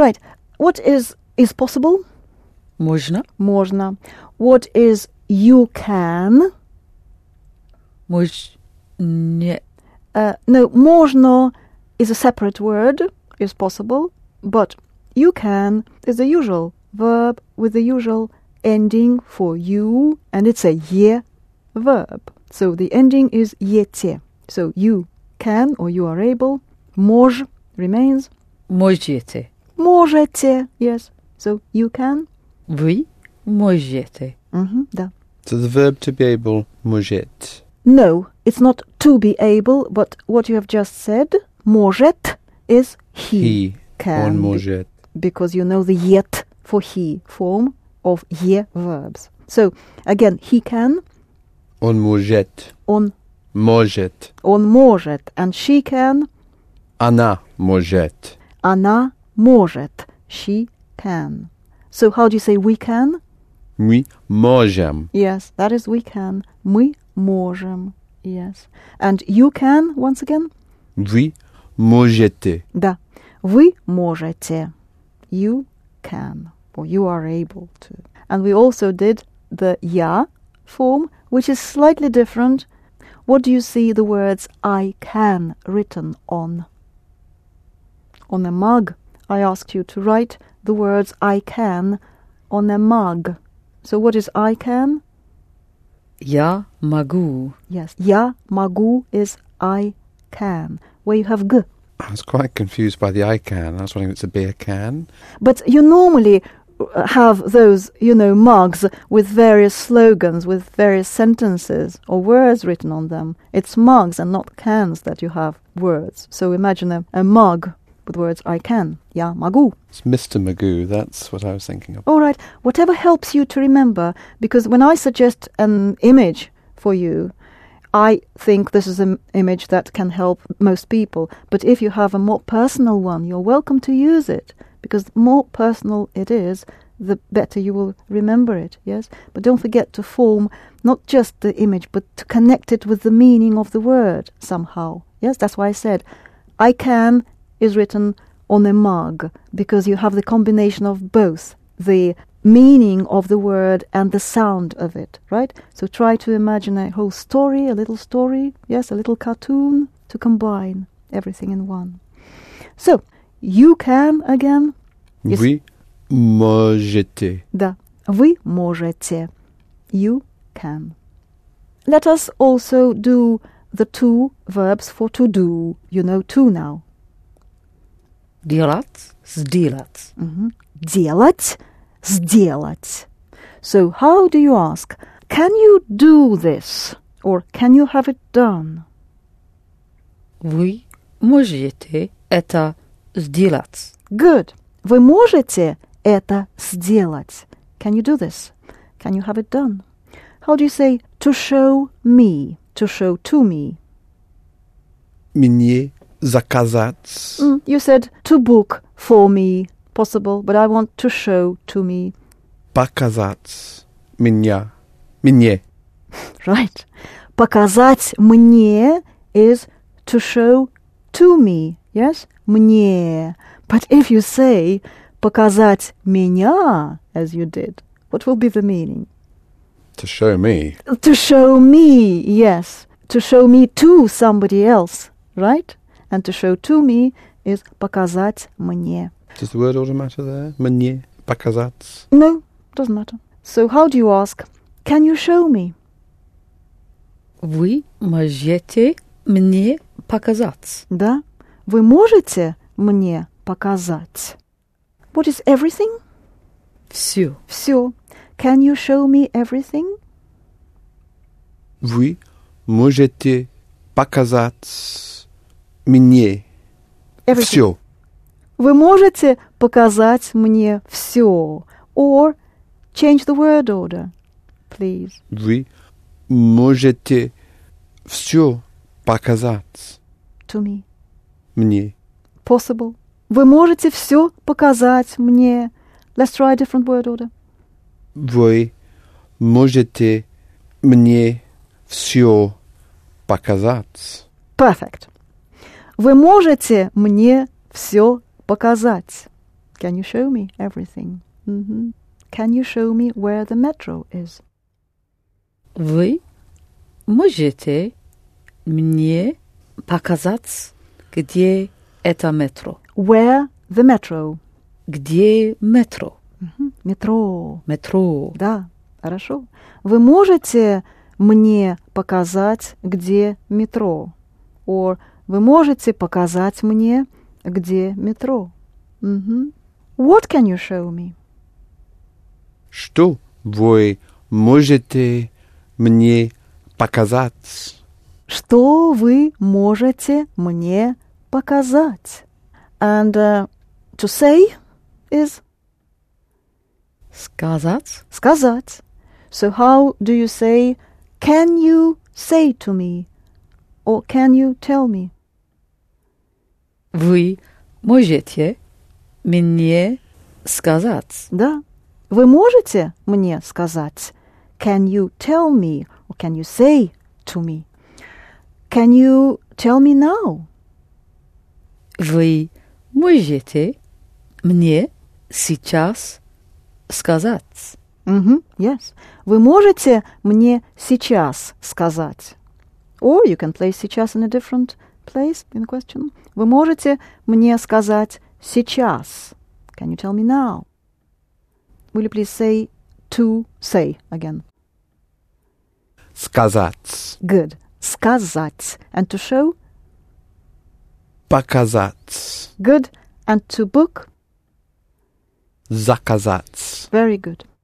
Right. What is possible? Можно. Можно. What is you can? Не. No, можно is a separate word, is possible, but you can is the usual verb with the usual ending for you, and it's a ye verb. So the ending is ете. So you can or you are able. Мож remains. Можете. Можете, yes. So you can. Вы можете. Да. So the verb to be able, может. No, it's not to be able, but what you have just said, может, is he can. Он может. Because you know the yet for he form of ye verbs. So, again, he can. Он может. Он Может. and she can. Она может. Она может. She can. So how do you say we can? Мы можем. Yes, that is we can. Мы можем. Yes. And you can, once again? Вы можете. Да. Вы можете. You can. Or you are able to. And we also did the я form, which is slightly different. What do you see the words I can written on? On a mug. I asked you to write the words I can on a mug. So what is I can? Я могу. Yes. Я могу is I can, where you have g. I was quite confused by the I can. I was wondering if it's a beer can. But you normally have those, mugs with various slogans, with various sentences or words written on them. It's mugs and not cans that you have words. So imagine a mug with words I can. Я могу. It's Mr. Magoo. That's what I was thinking of. All right. Whatever helps you to remember, because when I suggest an image for you, I think this is an image that can help most people. But if you have a more personal one, you're welcome to use it. Because the more personal it is, the better you will remember it, yes? But don't forget to form not just the image, but to connect it with the meaning of the word somehow. Yes, that's why I said I can is written on a mug, because you have the combination of both, the meaning of the word and the sound of it, right? So try to imagine a whole story, a little story, yes, a little cartoon, to combine everything in one. So, you can again. Yes. Вы можете. Да, вы можете. You can. Let us also do the two verbs for to do. You know to now. Делать, сделать. Делать, сделать. So how do you ask? Can you do this? Or can you have it done? Вы можете это сделать. Good. Вы можете это сделать. Can you do this? Can you have it done? How do you say to show me? To show to me. Мне заказать. You said to book for me. Possible, but I want to show to me. Показать. Мне. Right. Показать мне is to show to me. Yes? Мне. But if you say показать меня, as you did, what will be the meaning? To show me. To show me, yes. To show me to somebody else, right? And to show to me is показать мне. Does the word order matter there? Мне. Показать. No, doesn't matter. So how do you ask? Can you show me? Вы можете мне показать. Да. Вы можете мне показать? What is everything? Все. Все. Can you show me everything? Вы можете показать мне Everything. все. Вы можете показать мне все. Or change the word order, please. Вы можете все показать To me. мне. Possible. Вы можете все показать мне. Let's try a different word order. Вы можете мне все показать. Perfect. Вы можете мне все показать. Can you show me everything? Can you show me where the metro is? Вы можете мне показать, где это метро? Where the metro? Где метро? Метро. Метро. Да, хорошо. Вы можете мне показать, где метро? Or вы можете показать мне, где метро? What can you show me? Что вы можете мне показать? Что вы можете мне показать? And to say is Сказать. сказать. So how do you say, can you say to me? Or can you tell me? Вы можете мне сказать. Да. Вы можете мне сказать? Can you tell me? Or can you say to me? Can you tell me now? Вы можете мне сейчас сказать. Yes. Вы можете мне сейчас сказать? Or you can place сейчас in a different place in the question. Вы можете мне сказать сейчас? Can you tell me now? Will you please say to say again? Сказать. Good. Сказать. And to show? Показать. Good. And to book? Заказать. Very good.